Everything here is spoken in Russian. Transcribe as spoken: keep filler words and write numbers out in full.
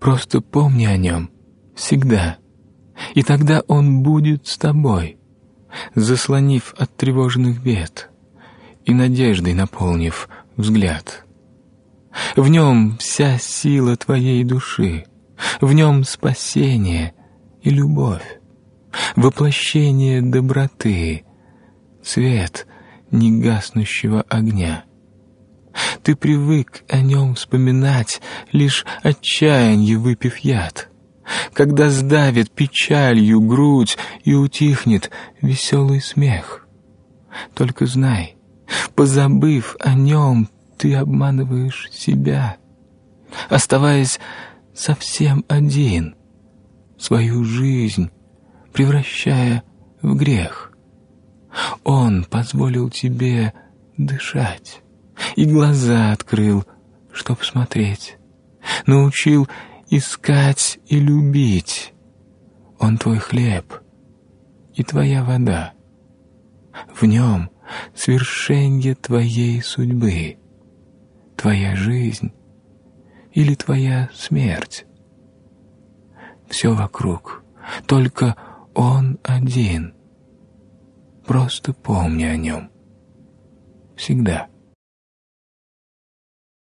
Просто помни о нем всегда, и тогда он будет с тобой, заслонив от тревожных бед и надеждой наполнив взгляд. В нем вся сила твоей души, в нем спасение и любовь, воплощение доброты, свет негаснущего огня. Ты привык о нем вспоминать, лишь отчаянье выпив яд, когда сдавит печалью грудь и утихнет веселый смех. Только знай, позабыв о нем, ты обманываешь себя, оставаясь совсем один, свою жизнь превращая в грех. Он позволил тебе дышать и глаза открыл, чтоб смотреть, научил искать и любить. Он твой хлеб и твоя вода, в нем свершенье твоей судьбы, твоя жизнь или твоя смерть. Все вокруг, только он один. Просто помни о нем всегда.